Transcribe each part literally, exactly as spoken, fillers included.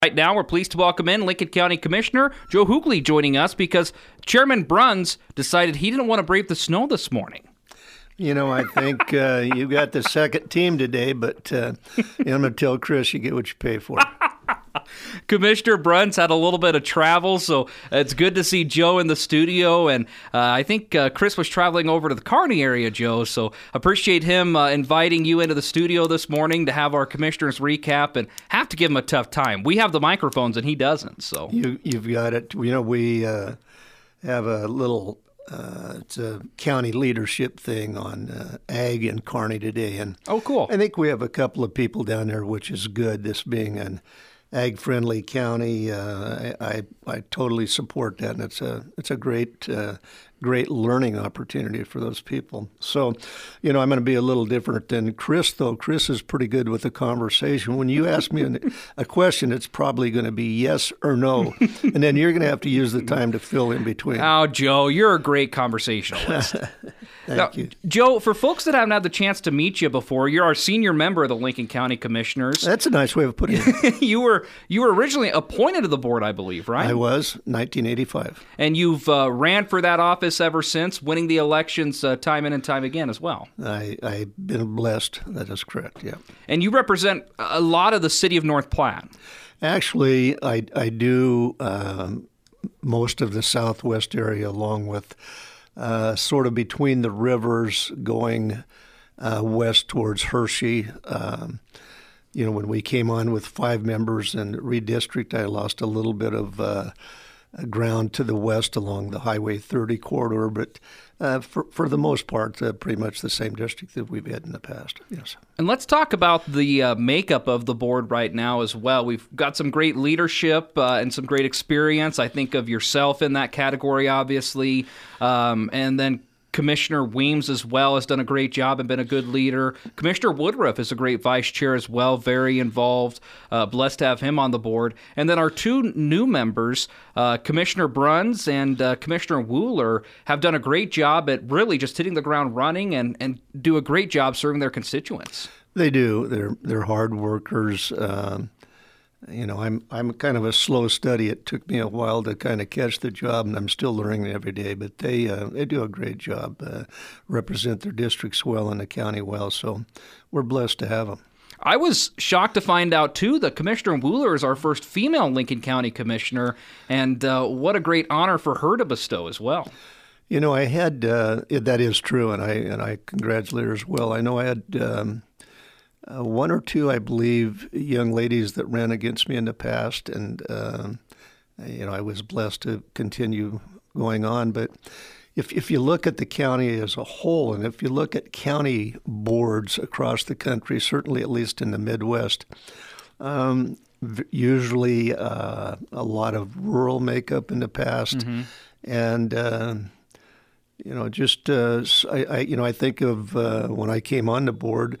Right now, we're pleased to welcome in Lincoln County Commissioner Joe Hoogley joining us because Chairman Bruns decided he didn't want to brave the snow this morning. You know, I think uh, you got the second team today, but uh, I'm going to tell Chris you get what you pay for. Commissioner Bruns had a little bit of travel, so it's good to see Joe in the studio. And uh, I think uh, Chris was traveling over to the Kearney area, Joe, so appreciate him uh, inviting you into the studio this morning to have our commissioners recap and have to give him a tough time. We have the microphones and he doesn't. So you, You've got it. You know, we uh, have a little uh, it's a county leadership thing on uh, ag in Kearney today. And oh, cool. I think we have a couple of people down there, which is good, this being an ag-friendly county. Uh, I, I I totally support that, and it's a it's a great uh, great learning opportunity for those people. So, you know, I'm going to be a little different than Chris, though. Chris is pretty good with the conversation. When you ask me an, a question, it's probably going to be yes or no, and then you're going to have to use the time to fill in between. Oh, Joe, you're a great conversationalist. Thank now, you. Joe, for folks that haven't had the chance to meet you before, you're our senior member of the Lincoln County Commissioners. That's a nice way of putting it. you were you were originally appointed to the board, I believe, right? I was, nineteen eighty-five. And you've uh, ran for that office ever since, winning the elections uh, time in and time again as well. I, I've been blessed. That is correct, yeah. And you represent a lot of the city of North Platte. Actually, I, I do um, most of the southwest area, along with Uh, sort of between the rivers going uh, west towards Hershey. Um, you know, when we came on with five members and redistrict, I lost a little bit of uh, ground to the west along the Highway thirty corridor, but uh, for, for the most part, uh, pretty much the same district that we've had in the past, yes. And let's talk about the uh, makeup of the board right now as well. We've got some great leadership uh, and some great experience. I think of yourself in that category, obviously, um, and then Commissioner Weems as well has done a great job and been a good leader. Commissioner Woodruff is a great vice chair as well, very involved. Uh, blessed to have him on the board. And then our two new members, uh, Commissioner Bruns and uh, Commissioner Wooler, have done a great job at really just hitting the ground running and, and do a great job serving their constituents. They do. They're they're hard workers. Um, You know, I'm I'm kind of a slow study. It took me a while to kind of catch the job, and I'm still learning every day. But they uh, they do a great job, uh, represent their districts well and the county well. So we're blessed to have them. I was shocked to find out, too, that Commissioner Wooler is our first female Lincoln County commissioner, and uh, what a great honor for her to bestow as well. You know, I had uh, that is true, and I and I congratulate her as well. I know I had. Um, Uh, one or two, I believe, young ladies that ran against me in the past, and uh, you know, I was blessed to continue going on. But if if you look at the county as a whole, and if you look at county boards across the country, certainly at least in the Midwest, um, usually uh, a lot of rural makeup in the past, mm-hmm. and. Uh, you know, just uh, I, I, you know, I think of uh, when I came on the board.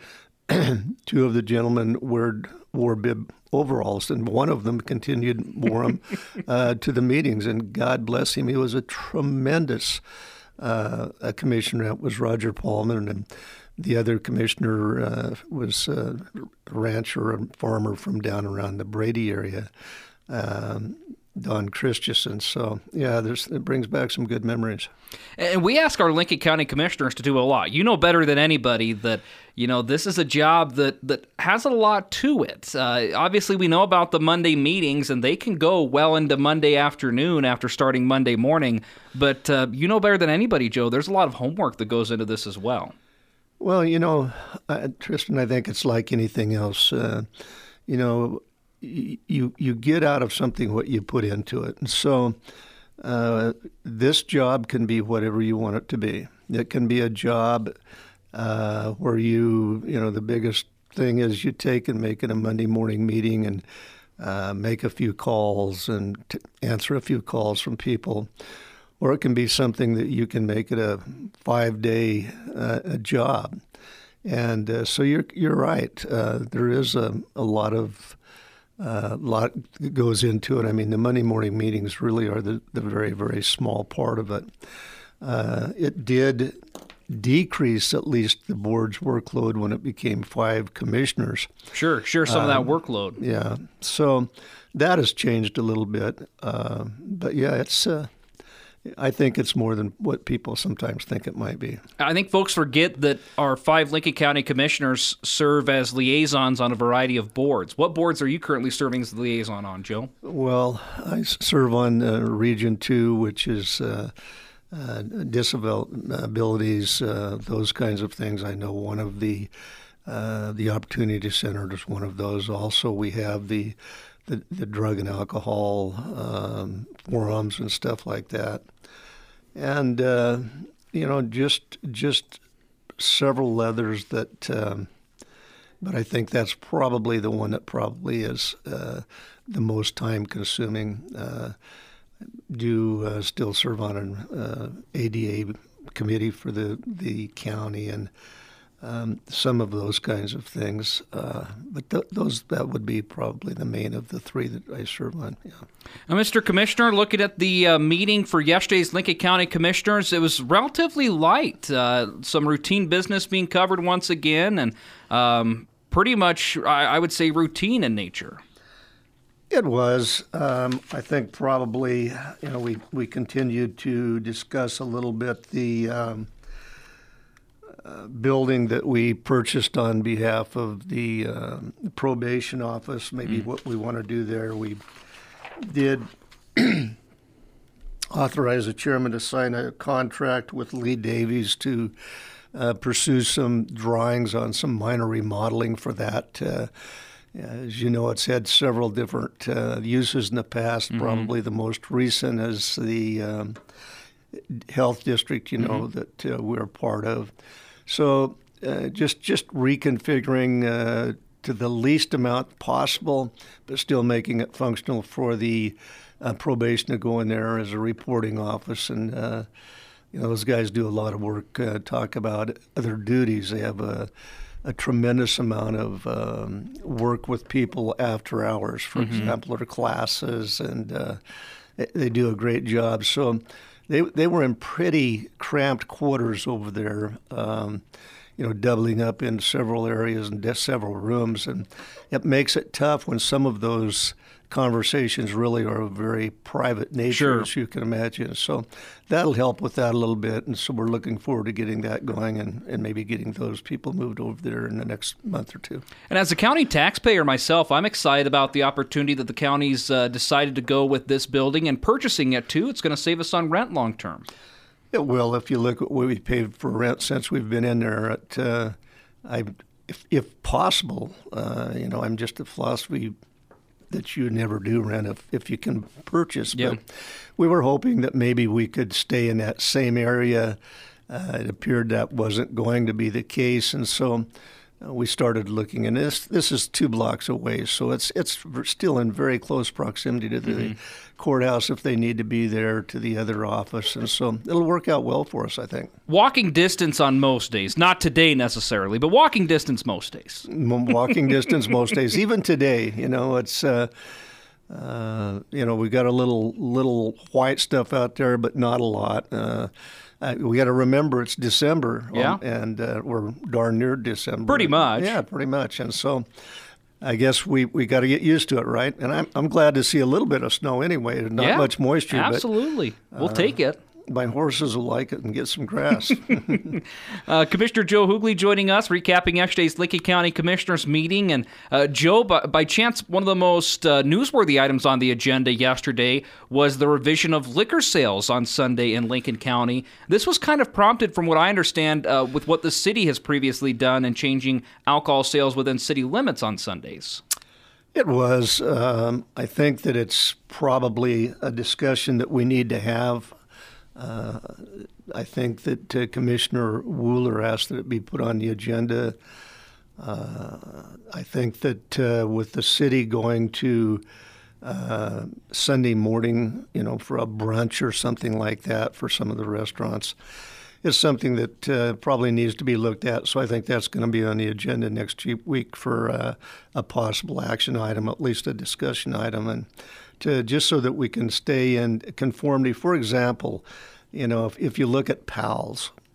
Two of the gentlemen wore, wore bib overalls, and one of them continued wore them uh, to the meetings. And God bless him, he was a tremendous uh, a commissioner. That was Roger Paulman, and the other commissioner uh, was a rancher, a farmer from down around the Brady area, um, Don Christensen. So, yeah, there's, it brings back some good memories. And we ask our Lincoln County commissioners to do a lot. You know better than anybody that, you know, this is a job that, that has a lot to it. Uh, obviously, we know about the Monday meetings, and they can go well into Monday afternoon after starting Monday morning. But uh, you know better than anybody, Joe, there's a lot of homework that goes into this as well. Well, you know, uh, Tristan, I think it's like anything else. Uh, you know, you you get out of something what you put into it. And so uh, this job can be whatever you want it to be. It can be a job uh, where you, you know, the biggest thing is you take and make it a Monday morning meeting and uh, make a few calls and t- answer a few calls from people. Or it can be something that you can make it a five-day uh, a job. And uh, so you're you're right. Uh, there is a, a lot of A uh, lot goes into it. I mean, the Monday morning meetings really are the, the very, very small part of it. Uh, it did decrease at least the board's workload when it became five commissioners. Sure, sure, some um, of that workload. Yeah, so that has changed a little bit. Uh, but yeah, it's. Uh, I think it's more than what people sometimes think it might be. I think folks forget that our five Lincoln County commissioners serve as liaisons on a variety of boards. What boards are you currently serving as the liaison on, Joe? Well, I serve on uh, Region two, which is uh, uh, disabilities, uh, those kinds of things. I know one of the uh, the Opportunity Center is one of those. Also, we have the the, the drug and alcohol um, forums and stuff like that. And, uh, you know, just just several others that, um, but I think that's probably the one that probably is uh, the most time consuming. Uh, do uh, still serve on an uh, A D A committee for the, the county and um, some of those kinds of things. Uh, but th- those that would be probably the main of the three that I serve on. Yeah. Now, Mister Commissioner, looking at the uh, meeting for yesterday's Lincoln County Commissioners, it was relatively light. Uh, some routine business being covered once again, and um, pretty much, I, I would say, routine in nature. It was. Um, I think probably, you know, we, we continued to discuss a little bit the um, uh, building that we purchased on behalf of the uh, probation office, maybe mm. what we want to do there. We did authorize the chairman to sign a contract with Lee Davies to uh, pursue some drawings on some minor remodeling for that. Uh, As you know, it's had several different uh, uses in the past. Mm-hmm. Probably the most recent is the um, health district, you know, mm-hmm. that uh, we're part of. So uh, just just reconfiguring uh, to the least amount possible, but still making it functional for the uh, probation to go in there as a reporting office. And, uh, you know, those guys do a lot of work, uh, talk about other duties. They have a a tremendous amount of um, work with people after hours, for mm-hmm. example, or classes, and uh, they do a great job. So they they were in pretty cramped quarters over there, um, you know, doubling up in several areas and several rooms, and it makes it tough when some of those conversations really are of very private nature, sure. as you can imagine. So that'll help with that a little bit. And so we're looking forward to getting that going and, and maybe getting those people moved over there in the next month or two. And as a county taxpayer myself, I'm excited about the opportunity that the county's uh, decided to go with this building and purchasing it too. It's going to save us on rent long term. It will. If you look at what we've paid for rent since we've been in there, at, uh, I, if, if possible, uh, you know, I'm just a philosophy that you never do rent if, if you can purchase. Yep. But we were hoping that maybe we could stay in that same area. Uh, it appeared that wasn't going to be the case, and so uh, we started looking. And this this is two blocks away, so it's it's still in very close proximity to the mm-hmm. courthouse if they need to be there, to the other office, and so it'll work out well for us, I think. Walking distance on most days, not today necessarily, but walking distance most days. Walking distance most days, even today. You know, it's uh, uh, you know we got a little little white stuff out there, but not a lot. Uh, uh, we got to remember it's December, yeah, um, and uh, we're darn near December. Pretty much, yeah, pretty much, and so. I guess we, we got to get used to it, right? And I'm I'm glad to see a little bit of snow anyway. Not yeah, much moisture. Absolutely. But, we'll uh, take it. My horses will like it and get some grass. uh, Commissioner Joe Hoogley joining us, recapping yesterday's Lincoln County Commissioners meeting. And uh, Joe, by, by chance, one of the most uh, newsworthy items on the agenda yesterday was the revision of liquor sales on Sunday in Lincoln County. This was kind of prompted, from what I understand, uh, with what the city has previously done in changing alcohol sales within city limits on Sundays. It was. Um, I think that it's probably a discussion that we need to have. Uh, I think that uh, Commissioner Wooler asked that it be put on the agenda. Uh, I think that uh, with the city going to uh, Sunday morning, you know, for a brunch or something like that for some of the restaurants, is something that uh, probably needs to be looked at. So I think that's going to be on the agenda next week for uh, a possible action item, at least a discussion item, and to just so that we can stay in conformity. For example, you know, if, if you look at P A Ls,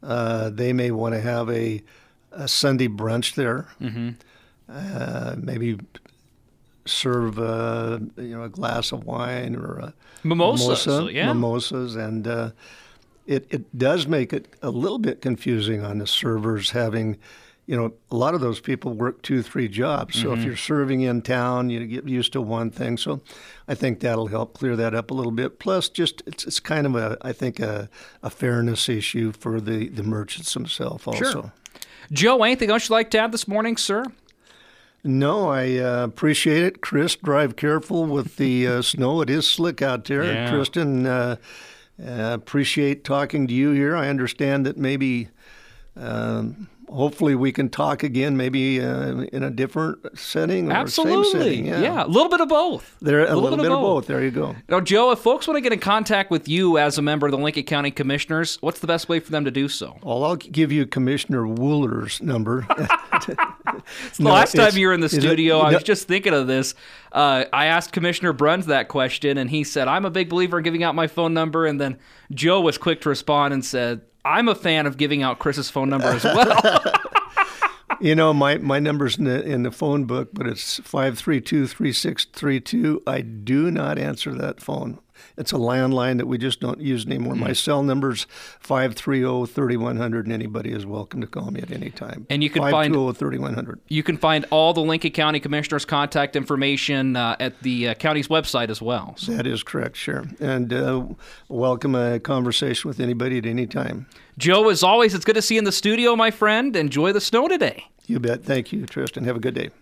Uh, they may want to have a, a Sunday brunch there. Mm-hmm. Uh, maybe serve uh, you know a glass of wine or a Mimosas, mimosa, yeah. mimosas, and uh, it it does make it a little bit confusing on the servers having. You know, a lot of those people work two, three jobs. So Mm-hmm. if you're serving in town, you get used to one thing. So I think that'll help clear that up a little bit. Plus, just it's it's kind of a I think a, a fairness issue for the, the merchants themselves also. Sure. Joe, anything else you'd like to add this morning, sir? No, I uh, appreciate it. Chris, drive careful with the uh, snow. It is slick out there. Yeah. Tristan, uh, uh, appreciate talking to you here. I understand that maybe. Um, Hopefully we can talk again, maybe uh, in a different setting or Absolutely. same setting. Yeah. yeah, a little bit of both. There, a, little, little bit, bit of of both. both. There you go. Now, Joe, if folks want to get in contact with you as a member of the Lincoln County Commissioners, what's the best way for them to do so? Well, I'll give you Commissioner Wooler's number. The No, last time it's- you were in the is it- studio, I no- was just thinking of this. Uh, I asked Commissioner Bruns that question, and he said, I'm a big believer in giving out my phone number. And then Joe was quick to respond and said, I'm a fan of giving out Chris's phone number as well. You know, my, my number's in the, in the phone book, but it's five three two, three six three two. I do not answer that phone. It's a landline that we just don't use anymore. My cell number's five three zero, three one zero zero, and anybody is welcome to call me at any time. And you can five find- two zero, three one zero zero. You can find all the Lincoln County Commissioners' contact information uh, at the uh, county's website as well. So, That is correct, sure. And uh, welcome a conversation with anybody at any time. Joe, as always, it's good to see you in the studio, my friend. Enjoy the snow today. You bet. Thank you, Tristan. Have a good day.